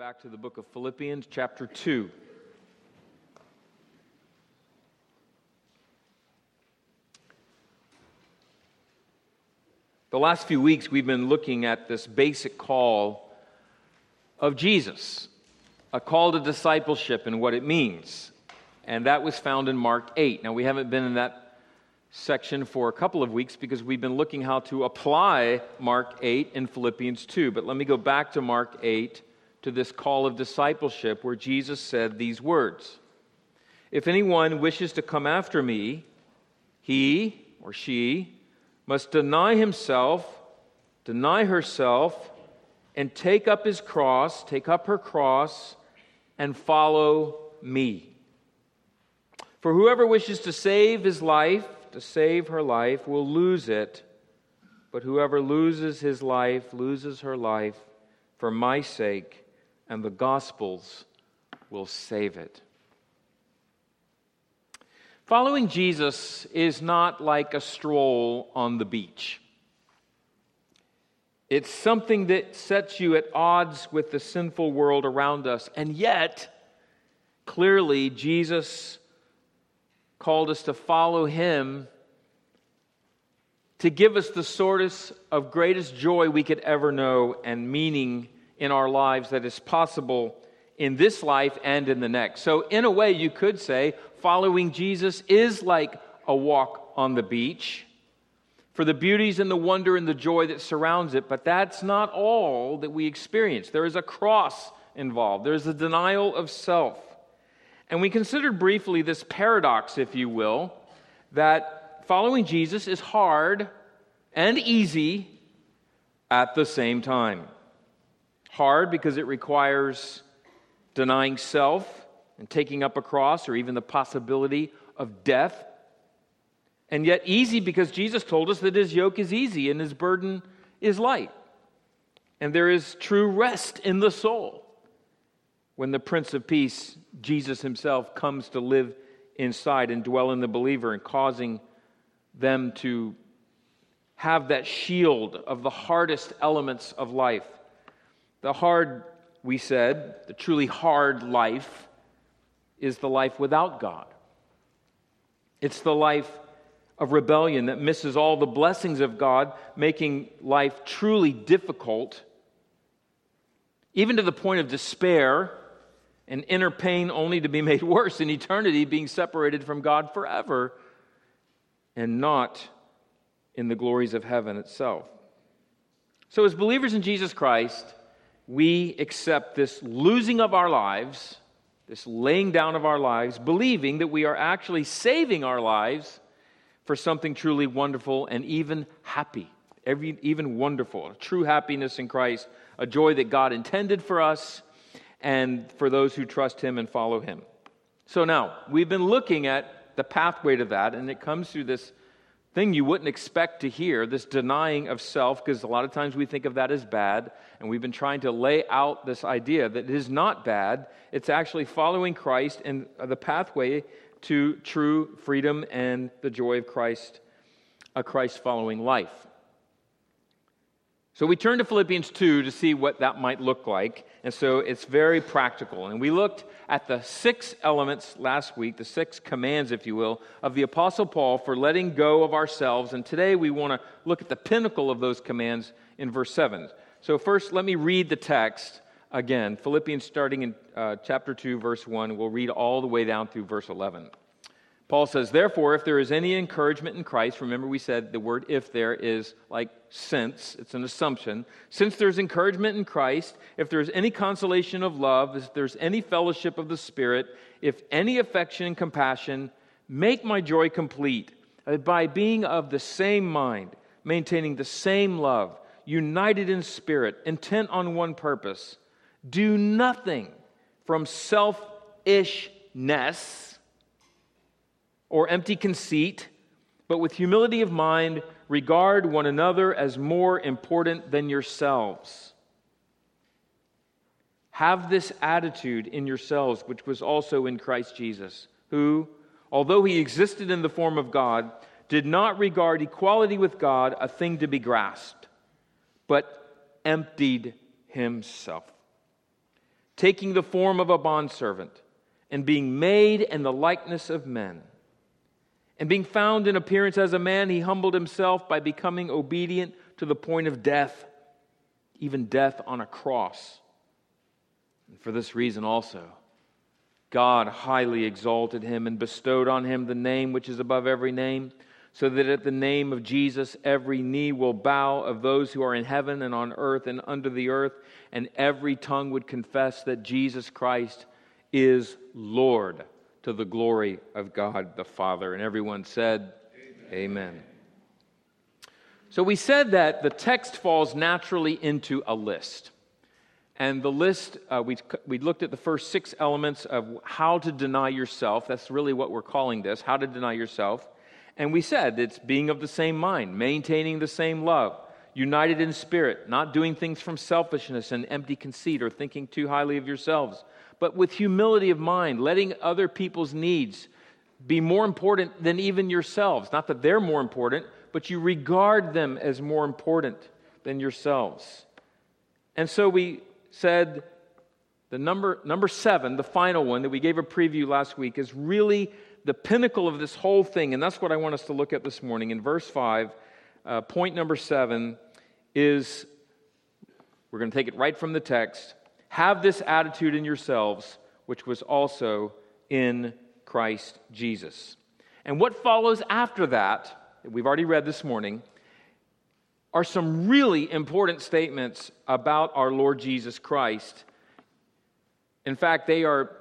back to the book of Philippians, chapter 2. The last few weeks we've been looking at this basic call of Jesus, a call to discipleship and what it means. And that was found in Mark 8. Now we haven't been in that section for a couple of weeks because we've been looking how to apply Mark 8 in Philippians 2. But let me go back to Mark 8 to this call of discipleship where Jesus said these words. If anyone wishes to come after me, he or she must deny himself, deny herself, and take up her cross, and follow me. For whoever wishes to save his life, to save her life, will lose it. But whoever loses his life, loses her life for my sake, and the gospel's will save it. Following Jesus is not like a stroll on the beach. It's something that sets you at odds with the sinful world around us. And yet, clearly, Jesus called us to follow him to give us the source of greatest joy we could ever know and meaning in our lives that is possible in this life and in the next. So in a way, you could say following Jesus is like a walk on the beach for the beauties and the wonder and the joy that surrounds it, but that's not all that we experience. There is a cross involved. There's a denial of self. And we considered briefly this paradox, if you will, that following Jesus is hard and easy at the same time. Hard because it requires denying self and taking up a cross or even the possibility of death. And yet easy because Jesus told us that his yoke is easy and his burden is light. And there is true rest in the soul when the Prince of Peace, Jesus himself, comes to live inside and dwell in the believer and causing them to have that shield of the hardest elements of life. The hard, we said, the truly hard life is the life without God. It's the life of rebellion that misses all the blessings of God, making life truly difficult, even to the point of despair and inner pain only to be made worse in eternity, being separated from God forever and not in the glories of heaven itself. So as believers in Jesus Christ, we accept this losing of our lives, this laying down of our lives, believing that we are actually saving our lives for something truly wonderful and even happy, even wonderful, a true happiness in Christ, a joy that God intended for us and for those who trust him and follow him. So now, we've been looking at the pathway to that, and it comes through this thing you wouldn't expect to hear, this denying of self, because a lot of times we think of that as bad, and we've been trying to lay out this idea that it is not bad. It's actually following Christ and the pathway to true freedom and the joy of Christ, a Christ-following life. So we turn to Philippians 2 to see what that might look like, and so it's very practical. And we looked at the 6 elements last week, the 6 commands, if you will, of the Apostle Paul for letting go of ourselves, and today we want to look at the pinnacle of those commands in verse 7. So first, let me read the text again. Philippians starting in chapter 2, verse 1. We'll read all the way down through verse 11. Paul says, therefore, if there is any encouragement in Christ, remember we said the word if there is like since, it's an assumption. Since there's encouragement in Christ, if there's any consolation of love, if there's any fellowship of the Spirit, if any affection and compassion, make my joy complete by being of the same mind, maintaining the same love, united in spirit, intent on one purpose. Do nothing from selfishness or empty conceit, but with humility of mind, regard one another as more important than yourselves. Have this attitude in yourselves, which was also in Christ Jesus, who, although he existed in the form of God, did not regard equality with God a thing to be grasped, but emptied himself, taking the form of a bondservant, and being made in the likeness of men. And being found in appearance as a man, he humbled himself by becoming obedient to the point of death, even death on a cross. And for this reason also, God highly exalted him and bestowed on him the name which is above every name, so that at the name of Jesus every knee will bow, of those who are in heaven and on earth and under the earth, and every tongue would confess that Jesus Christ is Lord, to the glory of God the Father. And everyone said, Amen. So we said that the text falls naturally into a list. And the list, we looked at the first 6 elements of how to deny yourself. That's really what we're calling this, how to deny yourself. And we said it's being of the same mind, maintaining the same love, united in spirit, not doing things from selfishness and empty conceit or thinking too highly of yourselves, but with humility of mind, letting other people's needs be more important than even yourselves. Not that they're more important, but you regard them as more important than yourselves. And so we said the number 7, the final one that we gave a preview last week, is really the pinnacle of this whole thing. And that's what I want us to look at this morning. In verse 5, point number 7 is, we're going to take it right from the text, have this attitude in yourselves, which was also in Christ Jesus. And what follows after that we've already read this morning, are some really important statements about our Lord Jesus Christ. In fact, they are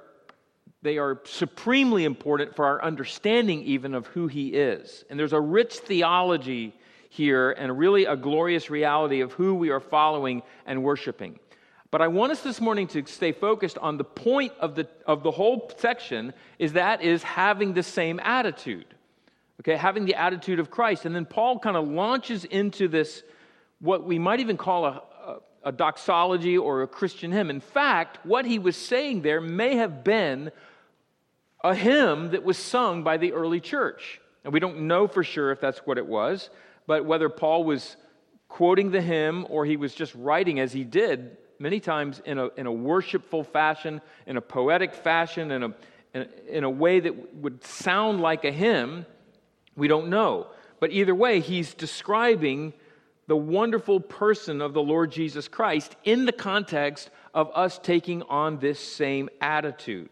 supremely important for our understanding even of who He is. And there's a rich theology here and really a glorious reality of who we are following and worshiping. But I want us this morning to stay focused on the point of the whole section, is having the same attitude. Okay, having the attitude of Christ. And then Paul kind of launches into this, what we might even call a doxology or a Christian hymn. In fact, what he was saying there may have been a hymn that was sung by the early church. And we don't know for sure if that's what it was, but whether Paul was quoting the hymn or he was just writing, as he did many times in a worshipful fashion, in a poetic fashion, in a way that would sound like a hymn, we don't know. But either way, he's describing the wonderful person of the Lord Jesus Christ in the context of us taking on this same attitude.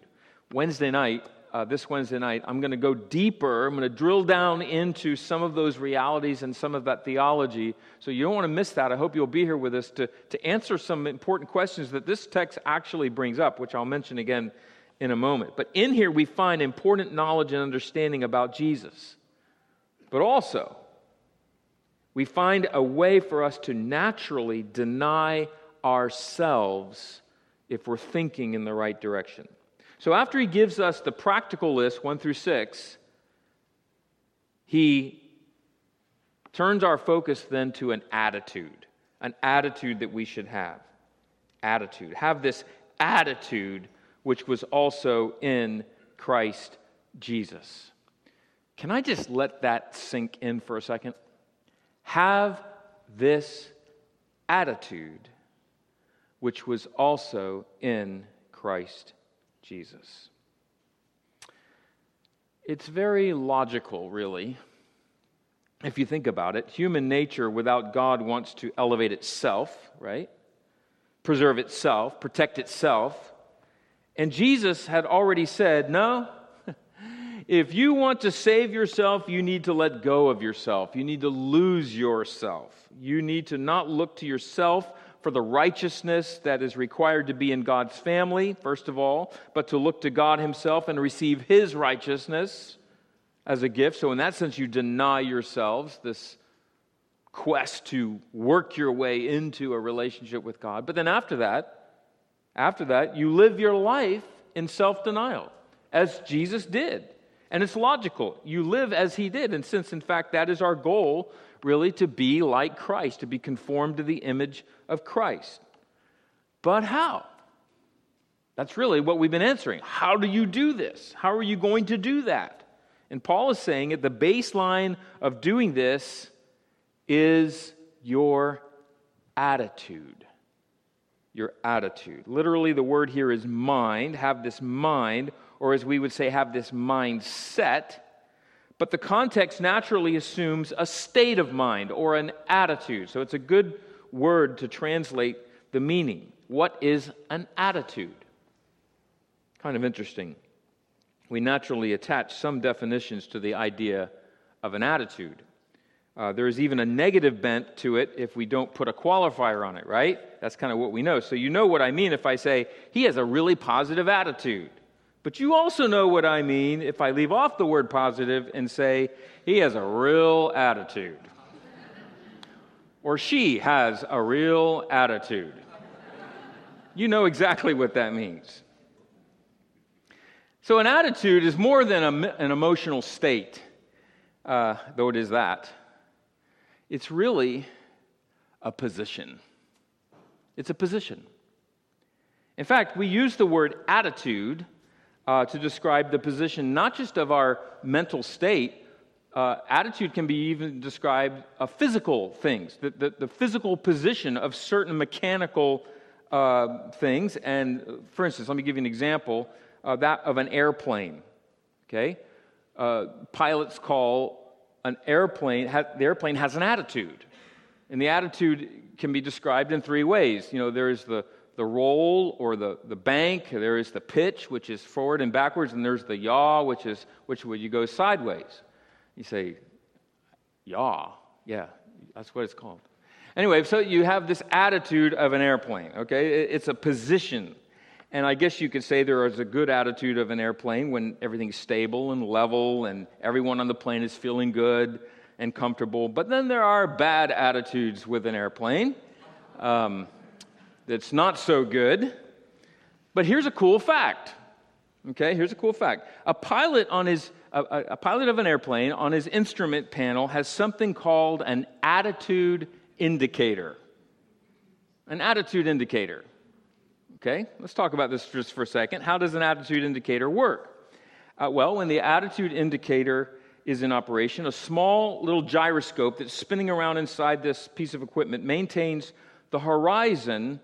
This Wednesday night, I'm going to go deeper. I'm going to drill down into some of those realities and some of that theology. So you don't want to miss that. I hope you'll be here with us to answer some important questions that this text actually brings up, which I'll mention again in a moment. But in here, we find important knowledge and understanding about Jesus. But also, we find a way for us to naturally deny ourselves if we're thinking in the right direction. So after he gives us the practical list, 1 through 6, he turns our focus then to an attitude that we should have. Attitude. Have this attitude which was also in Christ Jesus. Can I just let that sink in for a second? Have this attitude which was also in Christ Jesus. It's very logical, really, if you think about it. Human nature without God wants to elevate itself, right? Preserve itself, protect itself. And Jesus had already said, no, if you want to save yourself, you need to let go of yourself. You need to lose yourself. You need to not look to yourself for the righteousness that is required to be in God's family, first of all, but to look to God Himself and receive His righteousness as a gift. So in that sense, you deny yourselves, this quest to work your way into a relationship with God. But then after that, you live your life in self-denial, as Jesus did. And it's logical. You live as He did. And since, in fact, that is our goal, really, to be like Christ, to be conformed to the image of Christ. But how? That's really what we've been answering. How do you do this? How are you going to do that? And Paul is saying that the baseline of doing this is your attitude. your attitude. Literally, the word here is mind, have this mind, or as we would say, have this mindset. But the context naturally assumes a state of mind or an attitude. So it's a good word to translate the meaning. What is an attitude? Kind of interesting. We naturally attach some definitions to the idea of an attitude. There is even a negative bent to it if we don't put a qualifier on it, right? That's kind of what we know. So you know what I mean if I say, he has a really positive attitude. But you also know what I mean if I leave off the word positive and say, he has a real attitude. Or she has a real attitude. You know exactly what that means. So an attitude is more than an emotional state, though it is that. It's really a position. It's a position. In fact, we use the word attitude to describe the position not just of our mental state. Attitude can be even described of physical things, the physical position of certain mechanical things. And for instance, let me give you an example, that of an airplane. Okay, pilots call an airplane, the airplane has an attitude. And the attitude can be described in three ways. You know, there is the roll or the bank, there is the pitch, which is forward and backwards, and there's the yaw, which where you go sideways. You say, yaw, yeah, that's what it's called. Anyway, so you have this attitude of an airplane, okay? It's a position. And I guess you could say there is a good attitude of an airplane when everything's stable and level and everyone on the plane is feeling good and comfortable. But then there are bad attitudes with an airplane that's not so good. But here's a cool fact. Okay, here's a cool fact. A pilot of an airplane on his instrument panel has something called an attitude indicator. An attitude indicator. Okay, let's talk about this just for a second. How does an attitude indicator work? Well, when the attitude indicator is in operation, a small little gyroscope that's spinning around inside this piece of equipment maintains the horizon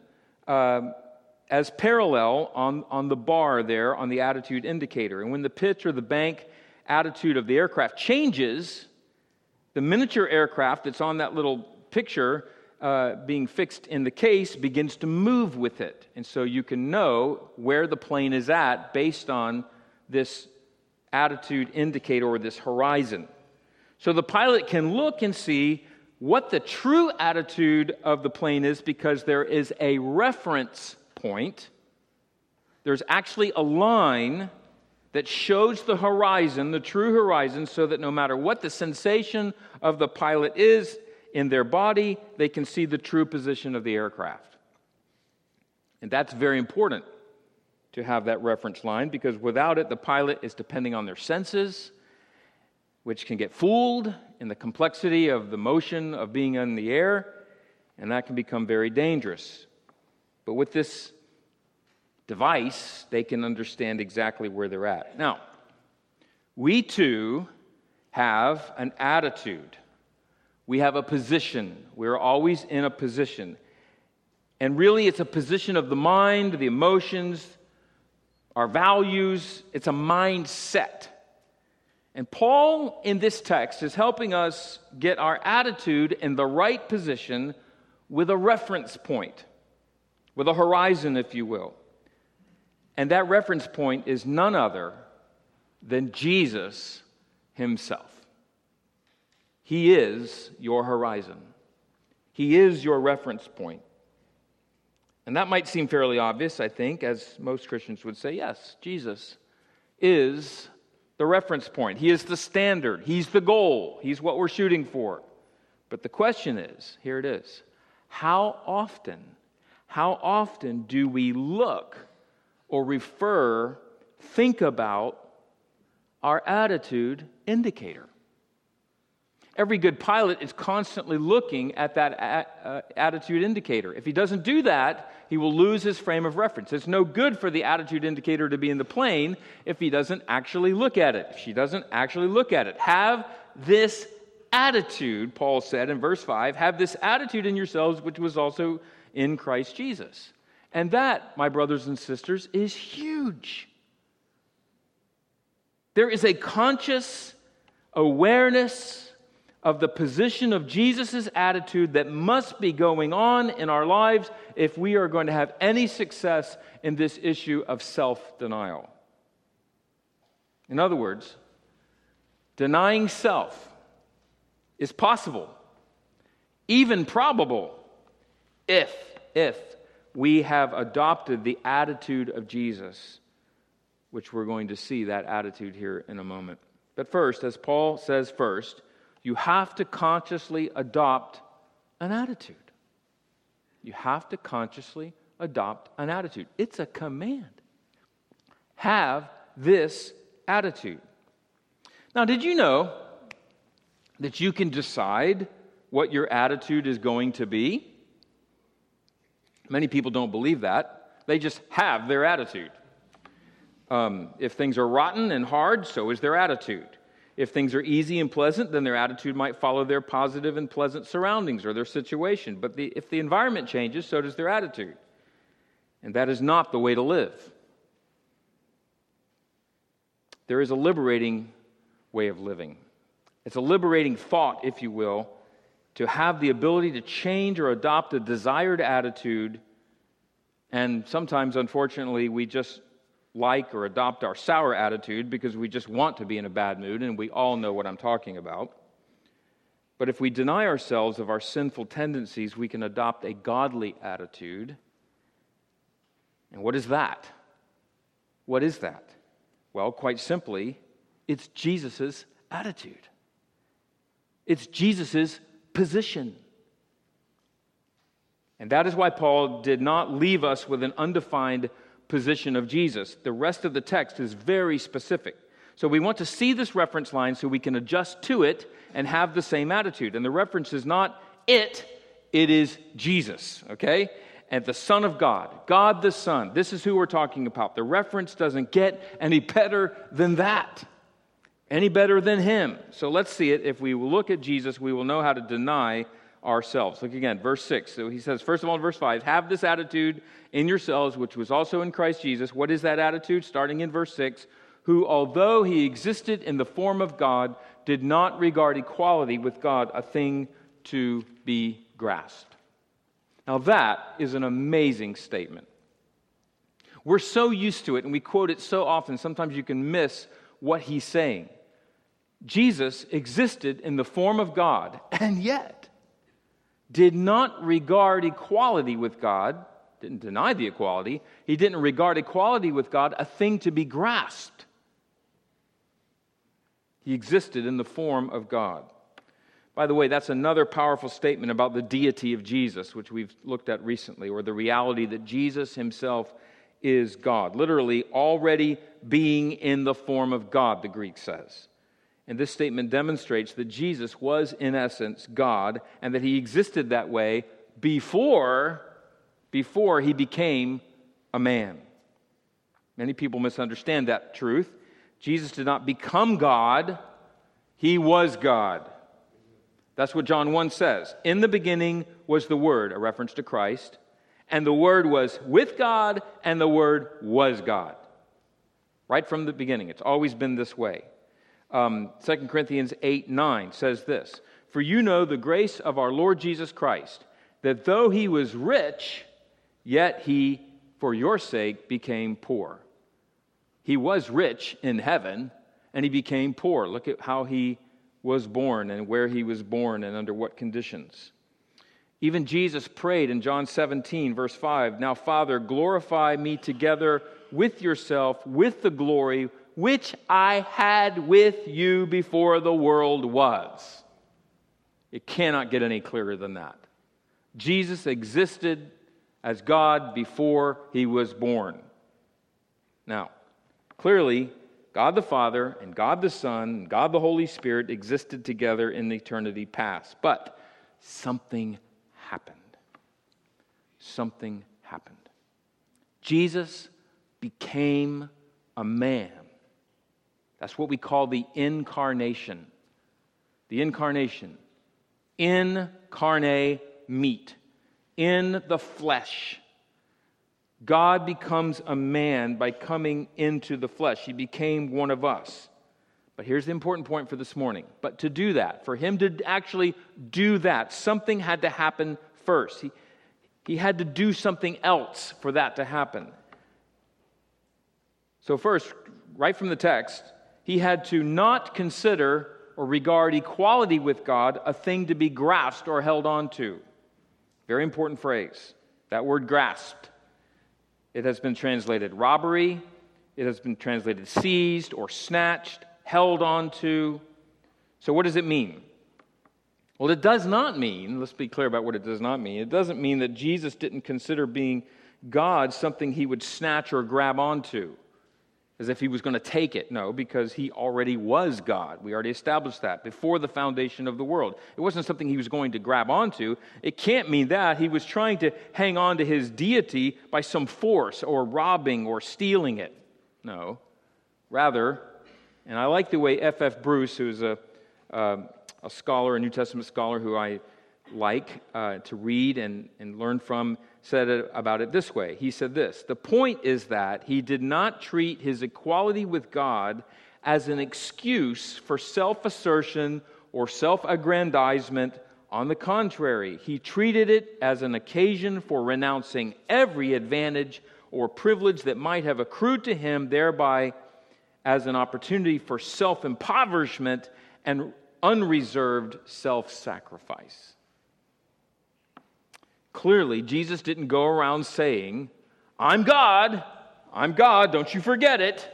as parallel on the bar there on the attitude indicator. And when the pitch or the bank attitude of the aircraft changes, the miniature aircraft that's on that little picture being fixed in the case begins to move with it. And so you can know where the plane is at based on this attitude indicator or this horizon. So the pilot can look and see what the true attitude of the plane is because there is a reference point. There's actually a line that shows the horizon, the true horizon, so that no matter what the sensation of the pilot is in their body, they can see the true position of the aircraft. And that's very important to have that reference line, because without it, the pilot is depending on their senses, which can get fooled in the complexity of the motion of being in the air, and that can become very dangerous. But with this device, they can understand exactly where they're at. Now, we too have an attitude. We have a position. We're always in a position. And really, it's a position of the mind, the emotions, our values. It's a mindset. And Paul, in this text, is helping us get our attitude in the right position with a reference point, with a horizon, if you will. And that reference point is none other than Jesus himself. He is your horizon. He is your reference point. And that might seem fairly obvious, I think, as most Christians would say, yes, Jesus is the reference point. He is the standard. He's the goal. He's what we're shooting for. But the question is, here it is, how often do we look or think about our attitude indicator? Every good pilot is constantly looking at that attitude indicator. If he doesn't do that, he will lose his frame of reference. It's no good for the attitude indicator to be in the plane if he doesn't actually look at it, if she doesn't actually look at it. Have this attitude, Paul said in verse 5, have this attitude in yourselves which was also in Christ Jesus. And that, my brothers and sisters, is huge. There is a conscious awareness of the position of Jesus' attitude that must be going on in our lives if we are going to have any success in this issue of self-denial. In other words, denying self is possible, even probable, if we have adopted the attitude of Jesus, which we're going to see that attitude here in a moment. But first, as Paul says first, you have to consciously adopt an attitude. You have to consciously adopt an attitude. It's a command. Have this attitude. Now, did you know that you can decide what your attitude is going to be? Many people don't believe that. They just have their attitude. If things are rotten and hard, so is their attitude. If things are easy and pleasant, then their attitude might follow their positive and pleasant surroundings or their situation. But if the environment changes, so does their attitude. And that is not the way to live. There is a liberating way of living. It's a liberating thought, if you will, to have the ability to change or adopt a desired attitude. And sometimes, unfortunately, we just like or adopt our sour attitude because we just want to be in a bad mood, and we all know what I'm talking about. But if we deny ourselves of our sinful tendencies, we can adopt a godly attitude. And what is that? What is that? Well, quite simply, it's Jesus' attitude. It's Jesus' position. And that is why Paul did not leave us with an undefined position of Jesus. The rest of the text is very specific. So we want to see this reference line so we can adjust to it and have the same attitude. And the reference is not it is Jesus, okay? And the Son of God, God the Son. This is who we're talking about. The reference doesn't get any better than that. Any better than him. So let's see it. If we look at Jesus, we will know how to deny ourselves. Look again, verse 6. So he says, first of all, in verse 5, have this attitude in yourselves, which was also in Christ Jesus. What is that attitude? Starting in verse 6, who, although he existed in the form of God, did not regard equality with God a thing to be grasped. Now that is an amazing statement. We're so used to it, and we quote it so often, sometimes you can miss what he's saying. Jesus existed in the form of God, and yet did not regard equality with God, didn't deny the equality, he didn't regard equality with God a thing to be grasped. He existed in the form of God. By the way, that's another powerful statement about the deity of Jesus, which we've looked at recently, or the reality that Jesus himself is God. Literally, already being in the form of God, the Greek says. And this statement demonstrates that Jesus was, in essence, God, and that he existed that way before he became a man. Many people misunderstand that truth. Jesus did not become God, he was God. That's what John 1 says. In the beginning was the Word, a reference to Christ, and the Word was with God, and the Word was God. Right from the beginning. It's always been this way. 2 Corinthians 8:9 says this, for you know the grace of our Lord Jesus Christ, that though he was rich, yet he, for your sake, became poor. He was rich in heaven, and he became poor. Look at how he was born and where he was born and under what conditions. Even Jesus prayed in John 17, verse 5, now, Father, glorify me together with yourself, with the glory which I had with you before the world was. It cannot get any clearer than that. Jesus existed as God before he was born. Now, clearly, God the Father and God the Son and God the Holy Spirit existed together in eternity past. But something happened. Something happened. Jesus became a man. That's what we call the incarnation. The incarnation. In carne meat. In the flesh. God becomes a man by coming into the flesh. He became one of us. But here's the important point for this morning. But to do that, for him to actually do that, something had to happen first. He had to do something else for that to happen. So first, right from the text, he had to not consider or regard equality with God a thing to be grasped or held on to. Very important phrase. That word grasped. It has been translated robbery. It has been translated seized or snatched, held on to. So what does it mean? Well, it does not mean, let's be clear about what it does not mean. It doesn't mean that Jesus didn't consider being God something he would snatch or grab onto, as if he was going to take it. No, because he already was God. We already established that before the foundation of the world. It wasn't something he was going to grab onto. It can't mean that. He was trying to hang on to his deity by some force or robbing or stealing it. No. Rather, and I like the way F.F. Bruce, who's a scholar, a New Testament scholar who I like to read and learn from, said about it this way. He said this: the point is that he did not treat his equality with God as an excuse for self-assertion or self-aggrandizement. On the contrary, he treated it as an occasion for renouncing every advantage or privilege that might have accrued to him, thereby as an opportunity for self-impoverishment and unreserved self-sacrifice. Clearly, Jesus didn't go around saying, I'm God, don't you forget it.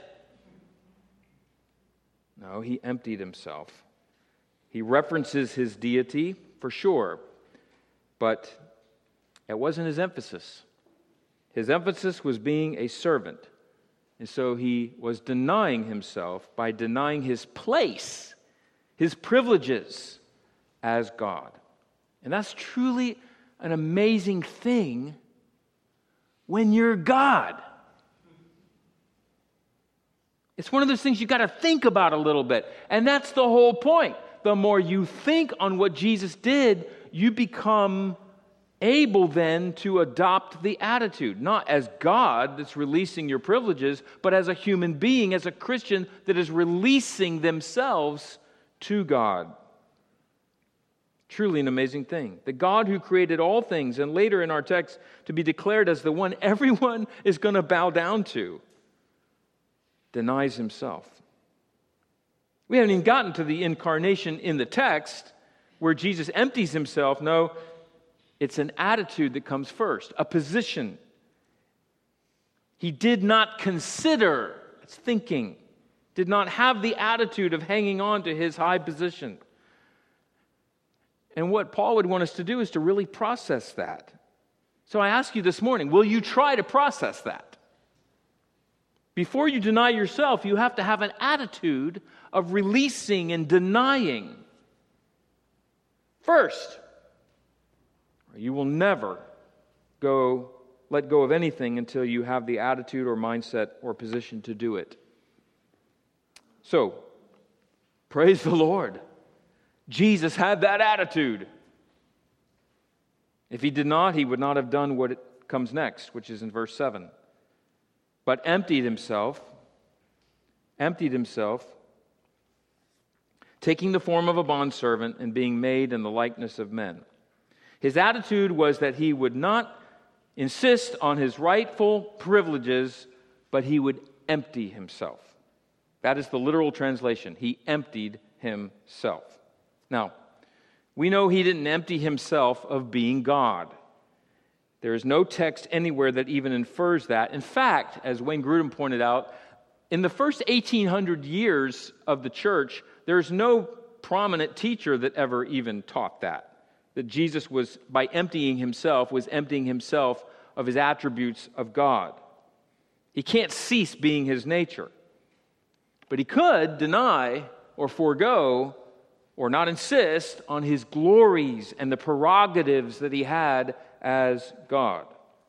No, he emptied himself. He references his deity, for sure, but it wasn't his emphasis. His emphasis was being a servant, and so he was denying himself by denying his place, his privileges as God. And that's truly an amazing thing when you're God. It's one of those things you got to think about a little bit. And that's the whole point. The more you think on what Jesus did, you become able then to adopt the attitude, not as God that's releasing your privileges, but as a human being, as a Christian that is releasing themselves to God. Truly an amazing thing. The God who created all things, and later in our text to be declared as the one everyone is going to bow down to, denies himself. We haven't even gotten to the incarnation in the text where Jesus empties himself. No, it's an attitude that comes first, a position. He did not consider, it's thinking, did not have the attitude of hanging on to his high position. And what Paul would want us to do is to really process that. So I ask you this morning, will you try to process that? Before you deny yourself, you have to have an attitude of releasing and denying first. Or you will never let go of anything until you have the attitude or mindset or position to do it. So, praise the Lord. Jesus had that attitude. If he did not, he would not have done what comes next, which is in verse 7. But emptied himself, taking the form of a bondservant and being made in the likeness of men. His attitude was that he would not insist on his rightful privileges, but he would empty himself. That is the literal translation. He emptied himself. Now, we know he didn't empty himself of being God. There is no text anywhere that even infers that. In fact, as Wayne Grudem pointed out, in the first 1,800 years of the church, there's no prominent teacher that ever even taught that Jesus was, by emptying himself, was emptying himself of his attributes of God. He can't cease being his nature. But he could deny or forego or not insist on his glories and the prerogatives that he had as God.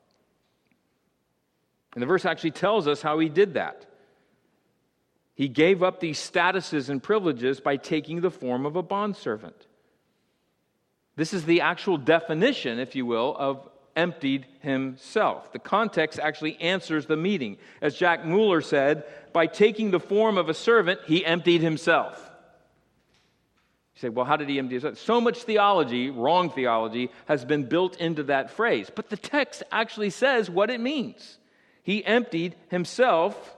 And the verse actually tells us how he did that. He gave up these statuses and privileges by taking the form of a bondservant. This is the actual definition, if you will, of emptied himself. The context actually answers the meaning. As Jack Mueller said, by taking the form of a servant, he emptied himself. You say, well, how did he empty himself? So much theology, wrong theology, has been built into that phrase. But the text actually says what it means. He emptied himself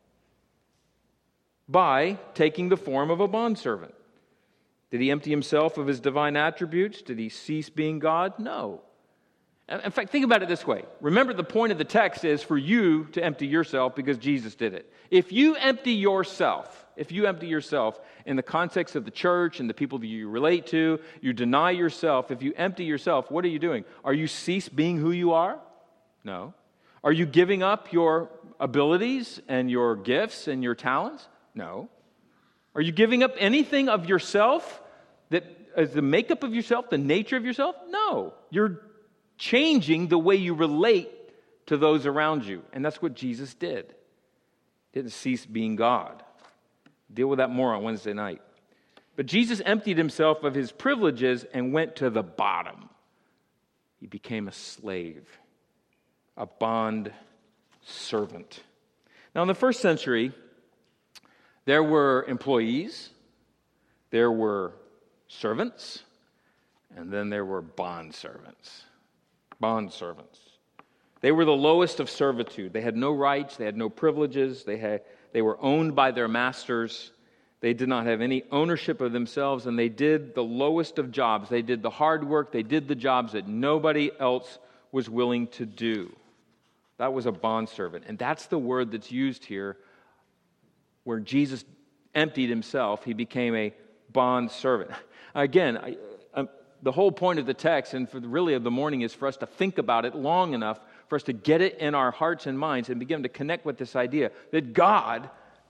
by taking the form of a bondservant. Did he empty himself of his divine attributes? Did he cease being God? No. In fact, think about it this way. Remember, the point of the text is for you to empty yourself because Jesus did it. If you empty yourself in the context of the church and the people that you relate to, you deny yourself. If you empty yourself, what are you doing? Are you cease being who you are? No. Are you giving up your abilities and your gifts and your talents? No. Are you giving up anything of yourself that is the makeup of yourself, the nature of yourself? No. You're changing the way you relate to those around you. And that's what Jesus did. Didn't cease being God. Deal with that more on Wednesday night. But Jesus emptied himself of his privileges and went to the bottom. He became a slave, a bond servant. Now, in the first century, there were employees, there were servants, and then there were bond servants. Bond servants. They were the lowest of servitude. They had no rights, they had no privileges, they were owned by their masters. They did not have any ownership of themselves, and they did the lowest of jobs. They did the hard work, they did the jobs that nobody else was willing to do. That was a bondservant. And that's the word that's used here where Jesus emptied himself. He became a bondservant. Again, the whole point of the text and really of the morning is for us to think about it long enough for us to get it in our hearts and minds and begin to connect with this idea that God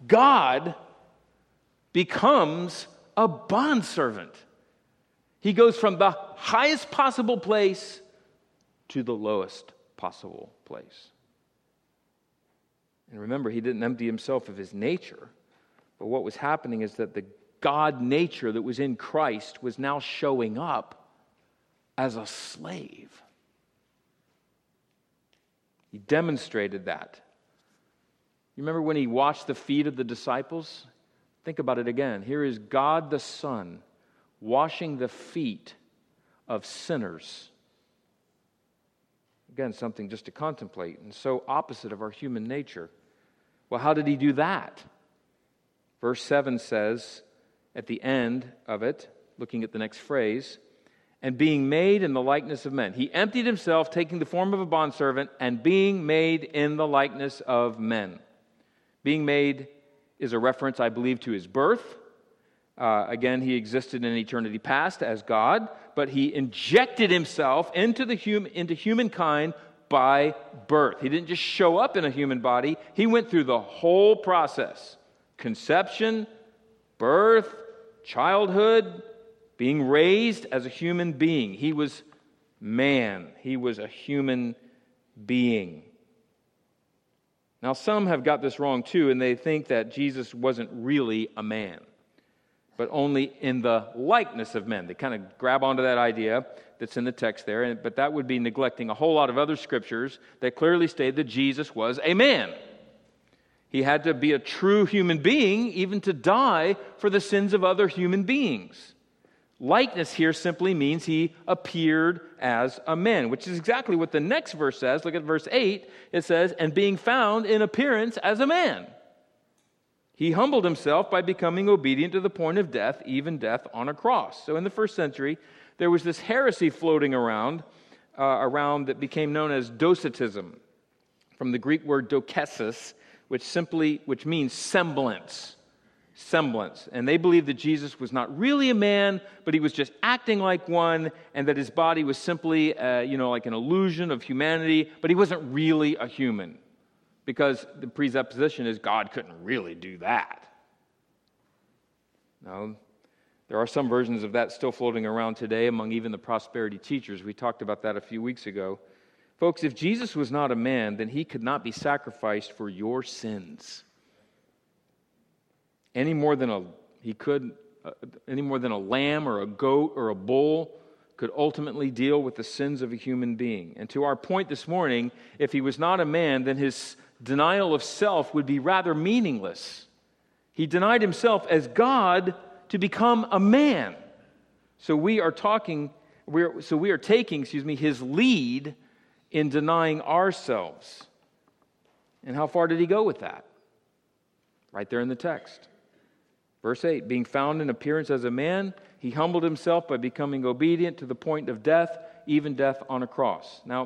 becomes a bondservant. He goes from the highest possible place to the lowest possible place. And remember, he didn't empty himself of his nature, but what was happening is that the God nature that was in Christ was now showing up as a slave. He demonstrated that. You remember when he washed the feet of the disciples? Think about it again. Here is God the Son washing the feet of sinners. Again, something just to contemplate, and so opposite of our human nature. Well, how did he do that? Verse 7 says, at the end of it, looking at the next phrase, and being made in the likeness of men. He emptied himself, taking the form of a bondservant, and being made in the likeness of men. Being made is a reference, I believe, to his birth. Again, he existed in eternity past as God, but he injected himself into humankind by birth. He didn't just show up in a human body. He went through the whole process. Conception, birth, childhood, being raised as a human being. He was man. He was a human being. Now, some have got this wrong too, and they think that Jesus wasn't really a man, but only in the likeness of men. They kind of grab onto that idea that's in the text there, but that would be neglecting a whole lot of other scriptures that clearly state that Jesus was a man. He had to be a true human being even to die for the sins of other human beings. Likeness here simply means he appeared as a man, which is exactly what the next verse says. Look at verse 8. It says, and being found in appearance as a man. He humbled himself by becoming obedient to the point of death, even death on a cross. So in the first century, there was this heresy floating around that became known as Docetism, from the Greek word dokesis, which means semblance. Semblance. And they believed that Jesus was not really a man, but he was just acting like one, and that his body was simply, like an illusion of humanity, but he wasn't really a human. Because the presupposition is God couldn't really do that. Now, there are some versions of that still floating around today among even the prosperity teachers. We talked about that a few weeks ago. Folks, if Jesus was not a man, then he could not be sacrificed for your sins. Any more than a lamb or a goat or a bull could ultimately deal with the sins of a human being. And to our point this morning, if he was not a man, then his denial of self would be rather meaningless. He denied himself as God to become a man. So we are taking, his lead in denying ourselves. And how far did he go with that? Right there in the text. Verse 8, being found in appearance as a man, he humbled himself by becoming obedient to the point of death, even death on a cross. Now,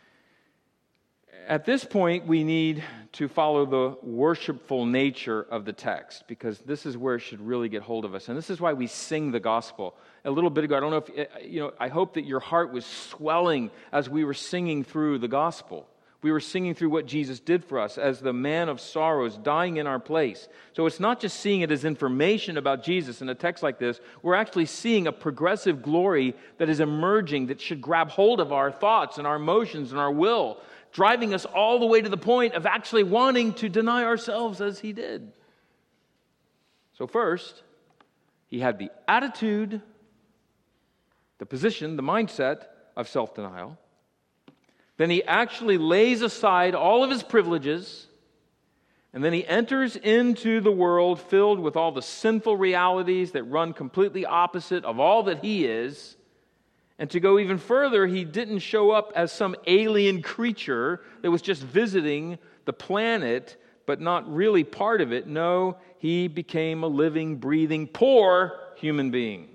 at this point, we need to follow the worshipful nature of the text, because this is where it should really get hold of us. And this is why we sing the gospel. A little bit ago, I don't know if, I hope that your heart was swelling as we were singing through the gospel. We were singing through what Jesus did for us as the man of sorrows, dying in our place. So it's not just seeing it as information about Jesus in a text like this. We're actually seeing a progressive glory that is emerging that should grab hold of our thoughts and our emotions and our will, driving us all the way to the point of actually wanting to deny ourselves as he did. So first, he had the attitude, the position, the mindset of self-denial. Then he actually lays aside all of his privileges, and then he enters into the world filled with all the sinful realities that run completely opposite of all that he is. And to go even further, he didn't show up as some alien creature that was just visiting the planet, but not really part of it. No, he became a living, breathing, poor human being.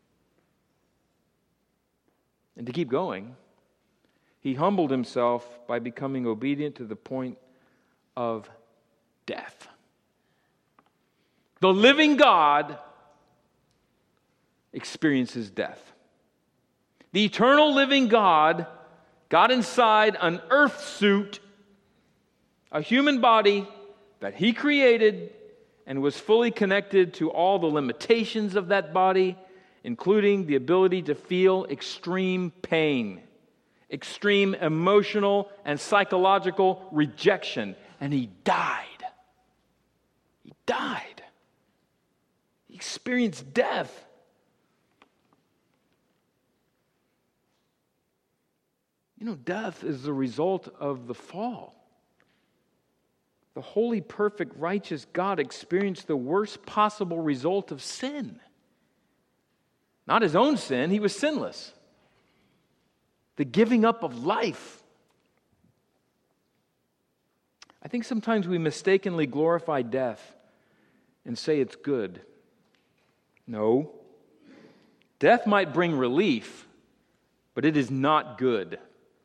And to keep going, he humbled himself by becoming obedient to the point of death. The living God experiences death. The eternal living God got inside an earth suit, a human body that he created, and was fully connected to all the limitations of that body, including the ability to feel extreme pain, extreme emotional and psychological rejection. And he died. He died. He experienced death. Death is the result of the fall. The holy, perfect, righteous God experienced the worst possible result of sin. Not his own sin, he was sinless. The giving up of life. I think sometimes we mistakenly glorify death and say it's good. No. Death might bring relief, but it is not good.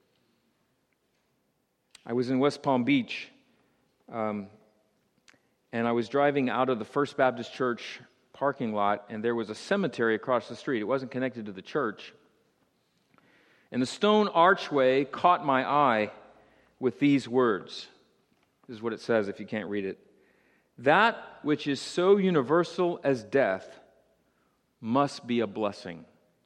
I was in West Palm Beach, and I was driving out of the First Baptist Church parking lot, and there was a cemetery across the street. It wasn't connected to the church. And the stone archway caught my eye with these words. This is what it says if you can't read it. That which is so universal as death must be a blessing.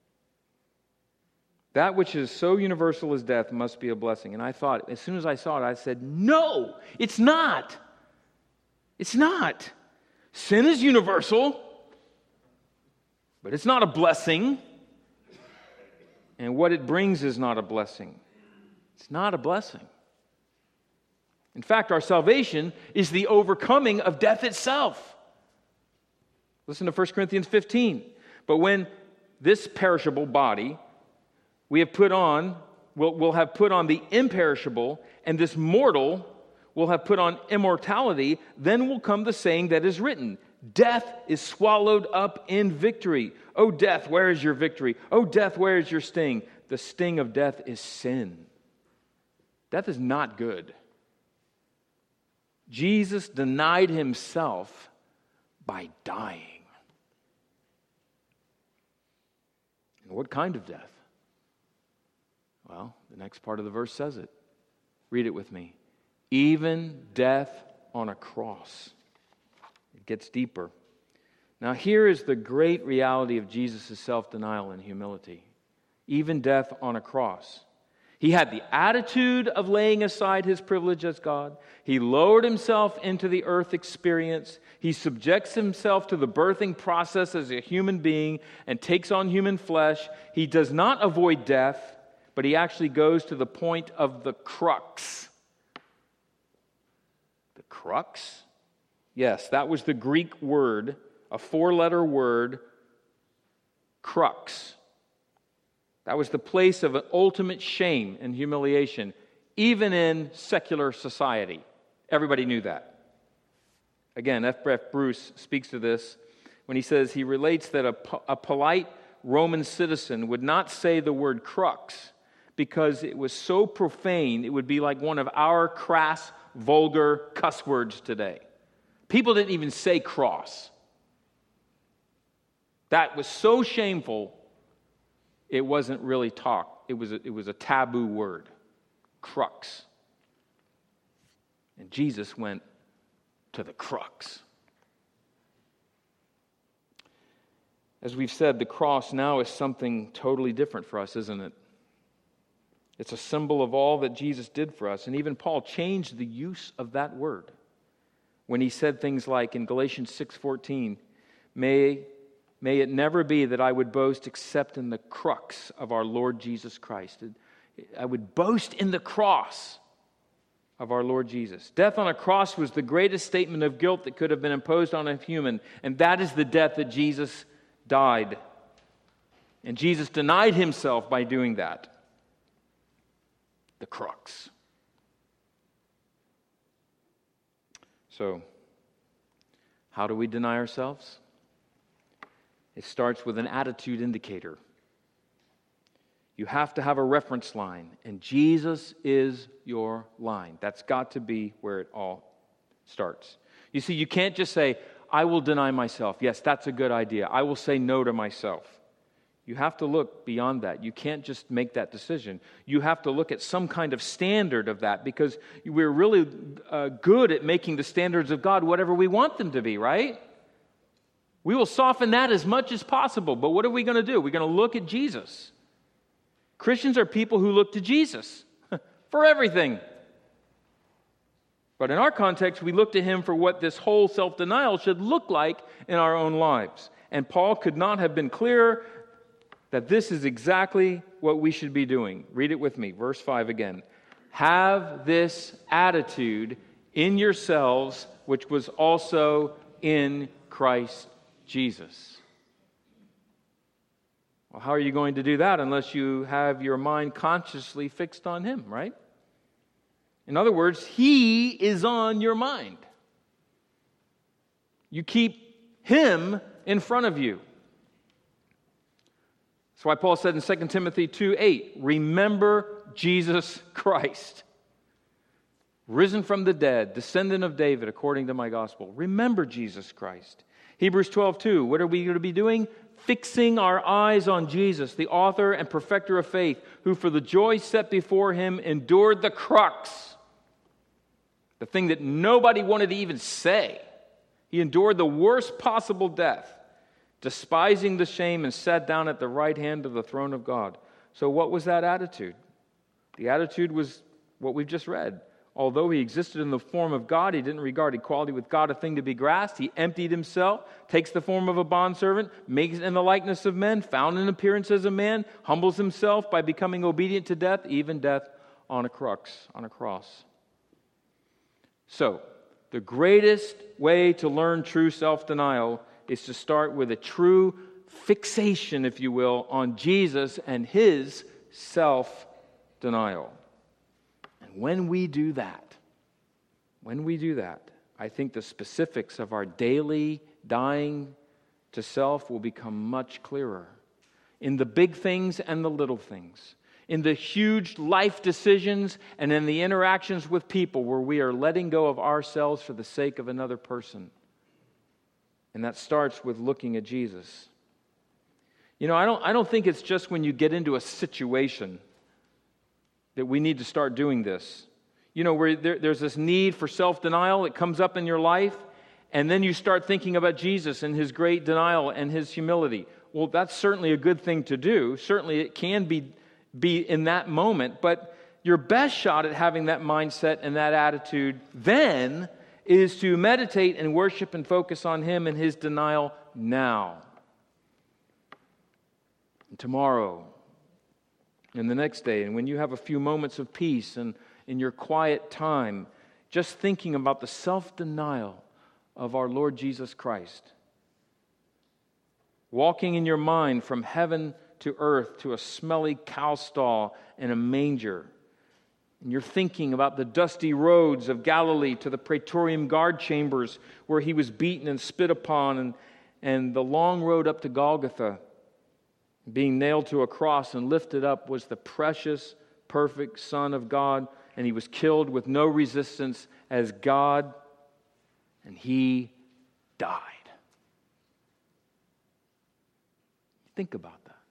That which is so universal as death must be a blessing. And I thought, as soon as I saw it, I said, no, it's not. It's not. Sin is universal, but it's not a blessing. And what it brings is not a blessing. It's not a blessing. In fact, our salvation is the overcoming of death itself. Listen to 1 Corinthians 15. But when this perishable body we have put on, we'll have put on the imperishable, and this mortal will have put on immortality, then will come the saying that is written, death is swallowed up in victory. O death, where is your victory? O death, where is your sting? The sting of death is sin. Death is not good. Jesus denied himself by dying. And what kind of death? Well, the next part of the verse says it. Read it with me. Even death on a cross. It gets deeper. Now here is the great reality of Jesus' self-denial and humility. Even death on a cross. He had the attitude of laying aside his privilege as God. He lowered himself into the earth experience. He subjects himself to the birthing process as a human being and takes on human flesh. He does not avoid death, but he actually goes to the point of the crux. The crux? Yes, that was the Greek word, a 4-letter word, crux. That was the place of an ultimate shame and humiliation, even in secular society. Everybody knew that. Again, F. Bruce speaks to this when he says he relates that a polite Roman citizen would not say the word crux because it was so profane, it would be like one of our crass, vulgar cuss words today. People didn't even say cross. That was so shameful, it wasn't really talk. It was a taboo word. Crux. And Jesus went to the crux. As we've said, the cross now is something totally different for us, isn't it? It's a symbol of all that Jesus did for us. And even Paul changed the use of that word when he said things like in Galatians 6:14, May it never be that I would boast except in the crux of our Lord Jesus Christ. I would boast in the cross of our Lord Jesus. Death on a cross was the greatest statement of guilt that could have been imposed on a human, and that is the death that Jesus died. And Jesus denied himself by doing that. The crux. So, how do we deny ourselves? It starts with an attitude indicator. You have to have a reference line, and Jesus is your line. That's got to be where it all starts. You see, you can't just say, I will deny myself. Yes, that's a good idea. I will say no to myself. You have to look beyond that. You can't just make that decision. You have to look at some kind of standard of that, because we're really good at making the standards of God whatever we want them to be, right? We will soften that as much as possible, but what are we going to do? We're going to look at Jesus. Christians are people who look to Jesus for everything. But in our context, we look to him for what this whole self-denial should look like in our own lives. And Paul could not have been clearer that this is exactly what we should be doing. Read it with me, verse 5 again. Have this attitude in yourselves, which was also in Christ Jesus. Well, how are you going to do that unless you have your mind consciously fixed on him, right? In other words, he is on your mind. You keep him in front of you. That's why Paul said in 2 Timothy 2:8, remember Jesus Christ, risen from the dead, descendant of David according to my gospel. Remember Jesus Christ. Hebrews 12:2, what are we going to be doing? Fixing our eyes on Jesus, the author and perfecter of faith, who for the joy set before him endured the crux, the thing that nobody wanted to even say. He endured the worst possible death, despising the shame, and sat down at the right hand of the throne of God. So what was that attitude? The attitude was what we've just read. Although he existed in the form of God, he didn't regard equality with God a thing to be grasped. He emptied himself, takes the form of a bondservant, makes in the likeness of men, found in appearance as a man, humbles himself by becoming obedient to death, even death on a cross. So, the greatest way to learn true self-denial is to start with a true fixation, if you will, on Jesus and his self-denial. When we do that, I think the specifics of our daily dying to self will become much clearer. In the big things and the little things. In the huge life decisions and in the interactions with people where we are letting go of ourselves for the sake of another person. And that starts with looking at Jesus. You know, I don't think it's just when you get into a situation that we need to start doing this. You know, where there's this need for self-denial, it comes up in your life, and then you start thinking about Jesus and his great denial and his humility. Well, that's certainly a good thing to do. Certainly it can be in that moment, but your best shot at having that mindset and that attitude then is to meditate and worship and focus on Him and His denial now. And tomorrow, and the next day, and when you have a few moments of peace and in your quiet time, just thinking about the self-denial of our Lord Jesus Christ. Walking in your mind from heaven to earth to a smelly cow stall and a manger. And you're thinking about the dusty roads of Galilee to the Praetorium guard chambers where He was beaten and spit upon, and the long road up to Golgotha. Being nailed to a cross and lifted up was the precious, perfect Son of God, and He was killed with no resistance as God, and He died. Think about that.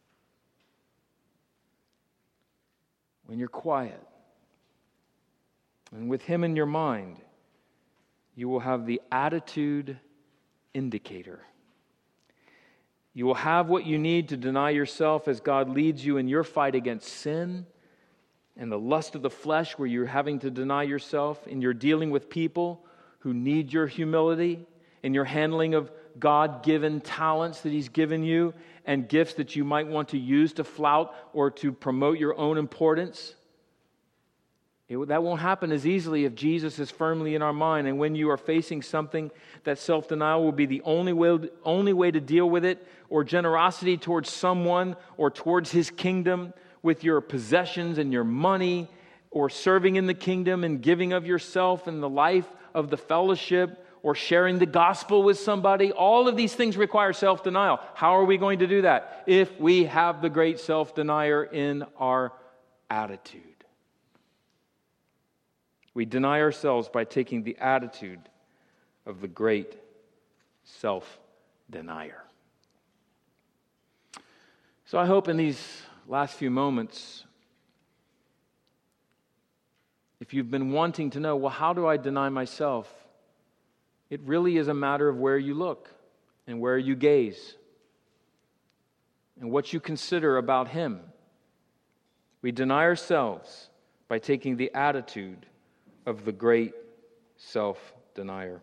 When you're quiet and with Him in your mind, you will have the attitude indicator. You will have what you need to deny yourself as God leads you in your fight against sin and the lust of the flesh, where you're having to deny yourself, and you're dealing with people who need your humility, and your handling of God-given talents that He's given you and gifts that you might want to use to flout or to promote your own importance. That won't happen as easily if Jesus is firmly in our mind. And when you are facing something, that self-denial will be the only way to deal with it, or generosity towards someone or towards His kingdom with your possessions and your money, or serving in the kingdom and giving of yourself in the life of the fellowship, or sharing the gospel with somebody. All of these things require self-denial. How are we going to do that? If we have the great self-denier in our attitude. We deny ourselves by taking the attitude of the great self-denier. So I hope in these last few moments, if you've been wanting to know, well, how do I deny myself? It really is a matter of where you look and where you gaze and what you consider about Him. We deny ourselves by taking the attitude of the great self-denier.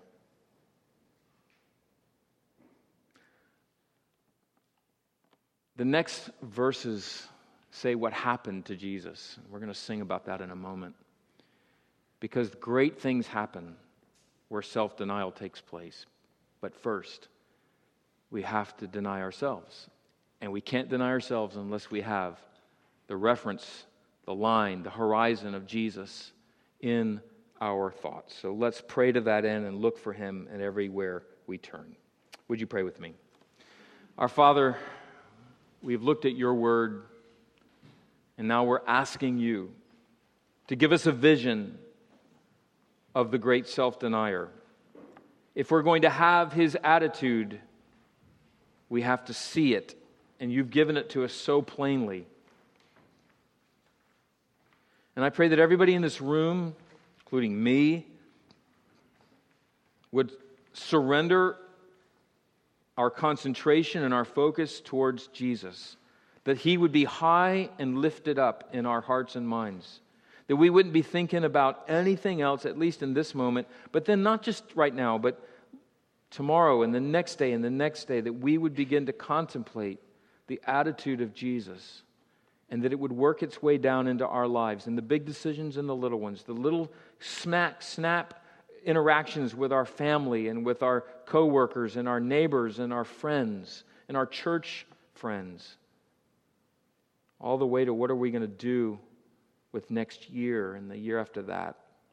The next verses say what happened to Jesus. We're going to sing about that in a moment. Because great things happen where self-denial takes place. But first, we have to deny ourselves. And we can't deny ourselves unless we have the reference, the line, the horizon of Jesus in our thoughts. So let's pray to that end and look for Him in everywhere we turn. Would you pray with me? Our Father, we've looked at your word, and now we're asking you to give us a vision of the great self-denier. If we're going to have his attitude, we have to see it, and you've given it to us so plainly. And I pray that everybody in this room, including me, would surrender our concentration and our focus towards Jesus, that He would be high and lifted up in our hearts and minds, that we wouldn't be thinking about anything else, at least in this moment, but then not just right now, but tomorrow and the next day and the next day, that we would begin to contemplate the attitude of Jesus, and that it would work its way down into our lives, in the big decisions and the little ones, the little snap interactions with our family and with our coworkers and our neighbors and our friends and our church friends, all the way to what are we going to do with next year and the year after that.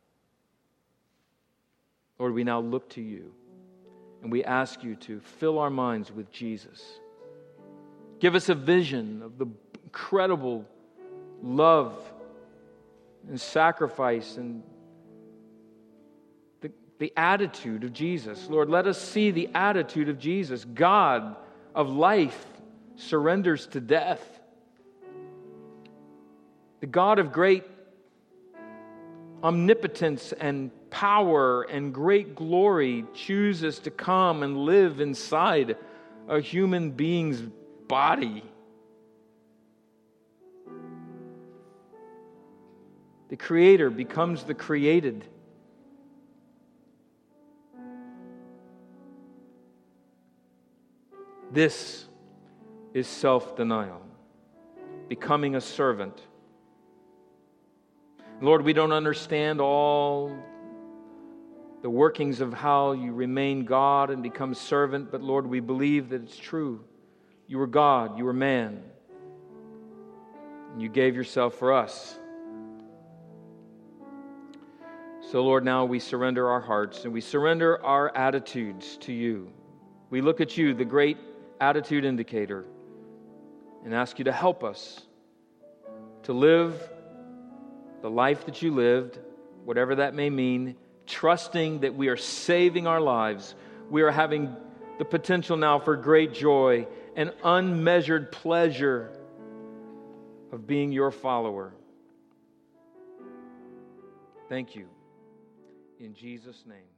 Lord, we now look to you and we ask you to fill our minds with Jesus. Give us a vision of the incredible love and sacrifice and the attitude of Jesus. Lord, let us see the attitude of Jesus. God of life surrenders to death. The God of great omnipotence and power and great glory chooses to come and live inside a human being's body. The creator becomes the created. This is self-denial, becoming a servant. Lord, we don't understand all the workings of how you remain God and become servant, but Lord, we believe that it's true. You were God, you were man, and you gave yourself for us. So Lord, now we surrender our hearts and we surrender our attitudes to you. We look at you, the great attitude indicator, and ask you to help us to live the life that you lived, whatever that may mean, trusting that we are saving our lives. We are having the potential now for great joy and unmeasured pleasure of being your follower. Thank you. In Jesus' name.